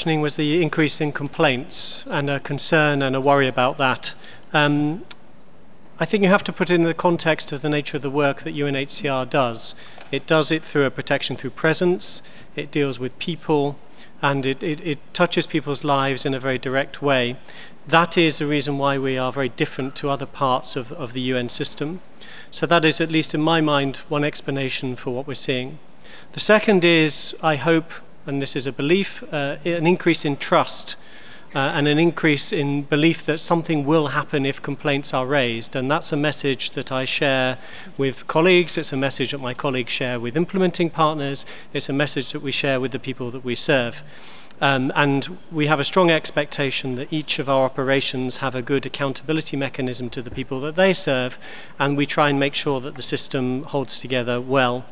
questioning was the increase in complaints and a concern and a worry about that. I think you have to put it in the context of the nature of the work that UNHCR does. It does it through a protection through presence, it deals with people, and it touches people's lives in a very direct way. That is the reason why we are very different to other parts of the UN system. So that is, at least in my mind, one explanation for what we're seeing. The second is, I hope, and this is a belief, an increase in trust and an increase in belief that something will happen if complaints are raised. And that's a message that I share with colleagues. It's a message that my colleagues share with implementing partners. It's a message that we share with the people that we serve. And we have a strong expectation that each of our operations have a good accountability mechanism to the people that they serve, and we try and make sure that the system holds together well.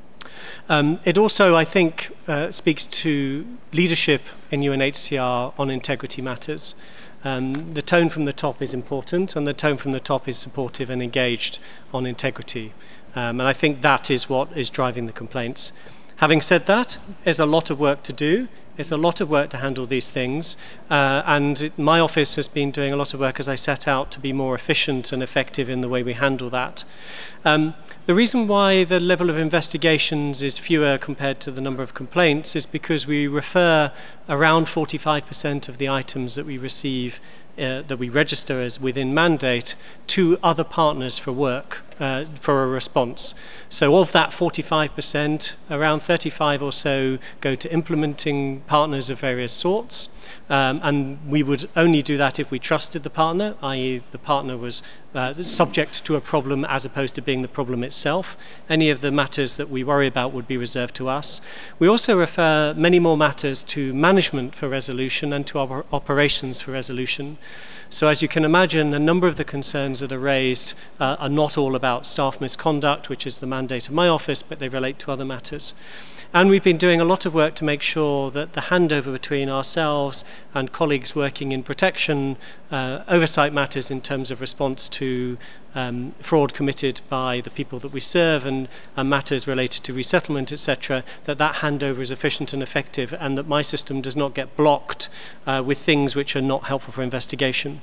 It also, I think, speaks to leadership in UNHCR on integrity matters. The tone from the top is important, and the tone from the top is supportive and engaged on integrity. And I think that is what is driving the complaints. Having said that, there's a lot of work to do. It's a lot of work to handle these things, and my office has been doing a lot of work as I set out to be more efficient and effective in the way we handle that. The reason why the level of investigations is fewer compared to the number of complaints is because we refer around 45% of the items that we receive, that we register as within mandate, to other partners for work, for a response. So of that 45%, around 35 or so go to implementing partners of various sorts, and we would only do that if we trusted the partner, i.e. the partner was subject to a problem as opposed to being the problem itself. Any of the matters that we worry about would be reserved to us. We also refer many more matters to management for resolution and to our operations for resolution. So as you can imagine, a number of the concerns that are raised are not all about staff misconduct, which is the mandate of my office, but they relate to other matters. And we've been doing a lot of work to make sure that the handover between ourselves and colleagues working in protection oversight matters in terms of response to fraud committed by the people that we serve and matters related to resettlement, etc., that handover is efficient and effective, and that my system does not get blocked with things which are not helpful for investigation.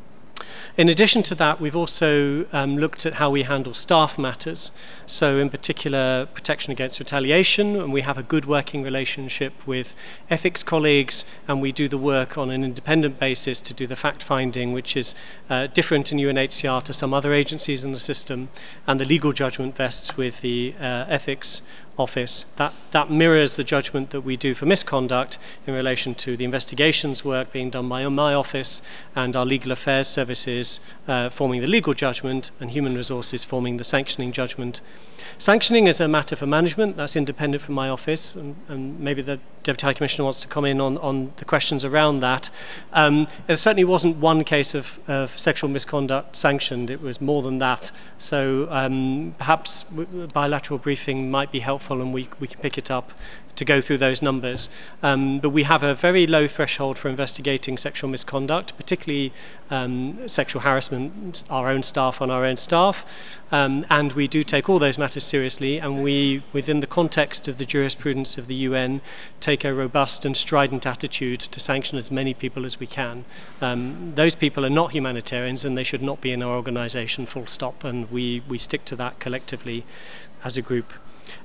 In addition to that, we've also looked at how we handle staff matters. So in particular, protection against retaliation, and we have a good working relationship with ethics colleagues, and we do the work on an independent basis to do the fact-finding, which is different in UNHCR to some other agencies in the system, and the legal judgment vests with the ethics office. That mirrors the judgment that we do for misconduct in relation to the investigations work being done by my office and our legal affairs services forming the legal judgment and human resources forming the sanctioning judgment. Sanctioning is a matter for management. That's independent from my office, and maybe the Deputy High Commissioner wants to come in on the questions around that. It certainly wasn't one case of sexual misconduct sanctioned. It was more than that. So perhaps bilateral briefing might be helpful, and we can pick it up to go through those numbers. But we have a very low threshold for investigating sexual misconduct, particularly sexual harassment, our own staff on our own staff. And we do take all those matters seriously, and we, within the context of the jurisprudence of the UN, take a robust and strident attitude to sanction as many people as we can. Those people are not humanitarians, and they should not be in our organisation, full stop, and we stick to that collectively as a group.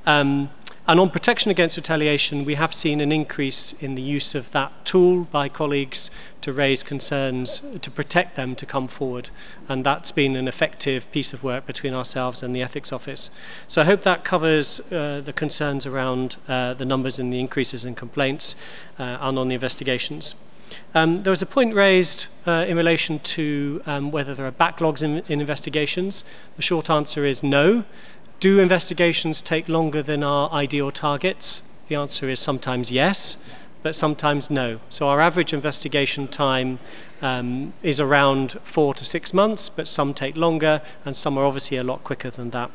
And on protection against retaliation, we have seen an increase in the use of that tool by colleagues to raise concerns, to protect them, to come forward. And that's been an effective piece of work between ourselves and the Ethics Office. So I hope that covers the concerns around the numbers and the increases in complaints and on the investigations. There was a point raised in relation to whether there are backlogs in investigations. The short answer is no. Do investigations take longer than our ideal targets? The answer is sometimes yes, but sometimes no. So our average investigation time is around 4 to 6 months, but some take longer, and some are obviously a lot quicker than that.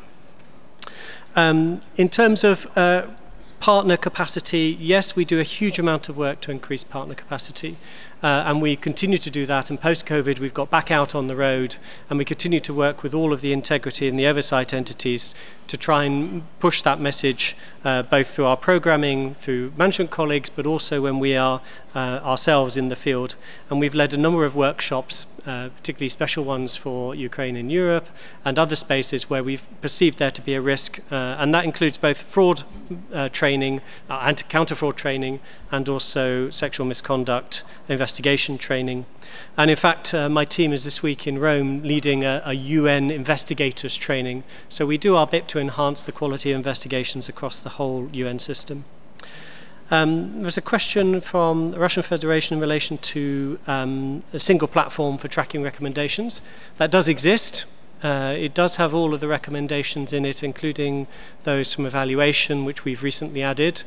In terms of partner capacity, yes, we do a huge amount of work to increase partner capacity, and we continue to do that. And post-COVID, we've got back out on the road, and we continue to work with all of the integrity and the oversight entities to try and push that message both through our programming, through management colleagues, but also when we are ourselves in the field. And we've led a number of workshops, particularly special ones for Ukraine and Europe, and other spaces where we've perceived there to be a risk. And that includes both fraud training, anti-counter-fraud training, and also sexual misconduct investigation training. And in fact, my team is this week in Rome leading a UN investigators training. So we do our bit to enhance the quality of investigations across the whole UN system. There's a question from the Russian Federation in relation to a single platform for tracking recommendations. That does exist. It does have all of the recommendations in it, including those from evaluation, which we've recently added.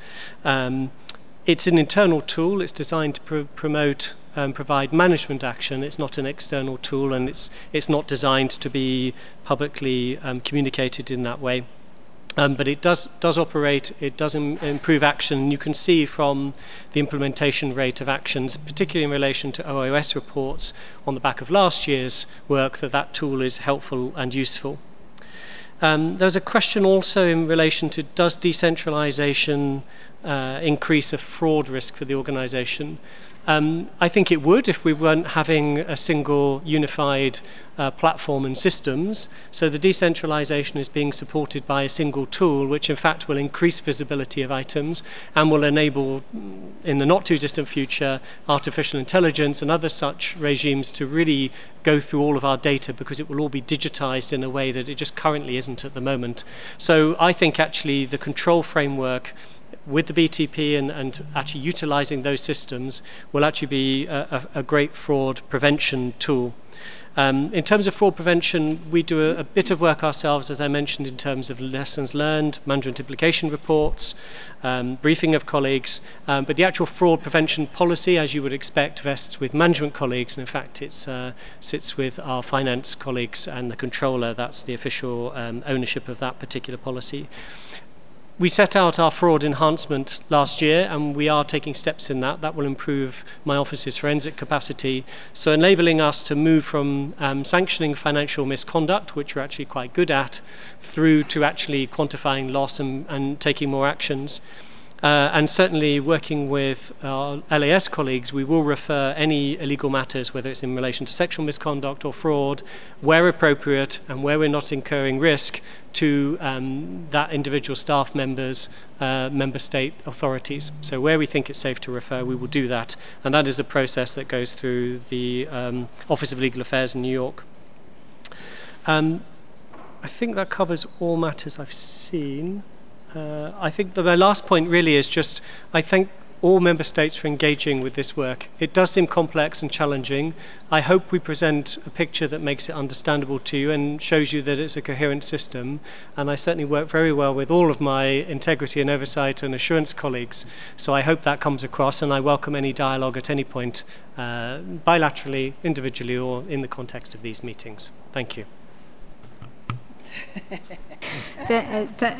It's an internal tool. It's designed to promote and provide management action. It's not an external tool, and it's not designed to be publicly communicated in that way. But it does operate, it does improve action. You can see from the implementation rate of actions, particularly in relation to OOS reports on the back of last year's work, that tool is helpful and useful. There's a question also in relation to, does decentralization increase a fraud risk for the organization? I think it would if we weren't having a single unified platform and systems. So the decentralization is being supported by a single tool, which in fact will increase visibility of items and will enable, in the not too distant future, artificial intelligence and other such regimes to really go through all of our data, because it will all be digitized in a way that it just currently isn't at the moment. So I think actually the control framework with the BTP and actually utilizing those systems will actually be a great fraud prevention tool. In terms of fraud prevention, we do a bit of work ourselves, as I mentioned, in terms of lessons learned, management implication reports, briefing of colleagues, but the actual fraud prevention policy, as you would expect, vests with management colleagues, and in fact it sits with our finance colleagues and the controller. That's the official ownership of that particular policy. We set out our fraud enhancement last year, and we are taking steps in that. That will improve my office's forensic capacity, so enabling us to move from sanctioning financial misconduct, which we're actually quite good at, through to actually quantifying loss and taking more actions. And certainly working with our LAS colleagues, we will refer any illegal matters, whether it's in relation to sexual misconduct or fraud, where appropriate and where we're not incurring risk, to that individual staff members, member state authorities. So where we think it's safe to refer, we will do that. And that is a process that goes through the Office of Legal Affairs in New York. I think that covers all matters I've seen. I think that my last point really is just, I thank all member states for engaging with this work. It does seem complex and challenging. I hope we present a picture that makes it understandable to you and shows you that it's a coherent system. And I certainly work very well with all of my integrity and oversight and assurance colleagues. So I hope that comes across, and I welcome any dialogue at any point, bilaterally, individually, or in the context of these meetings. Thank you.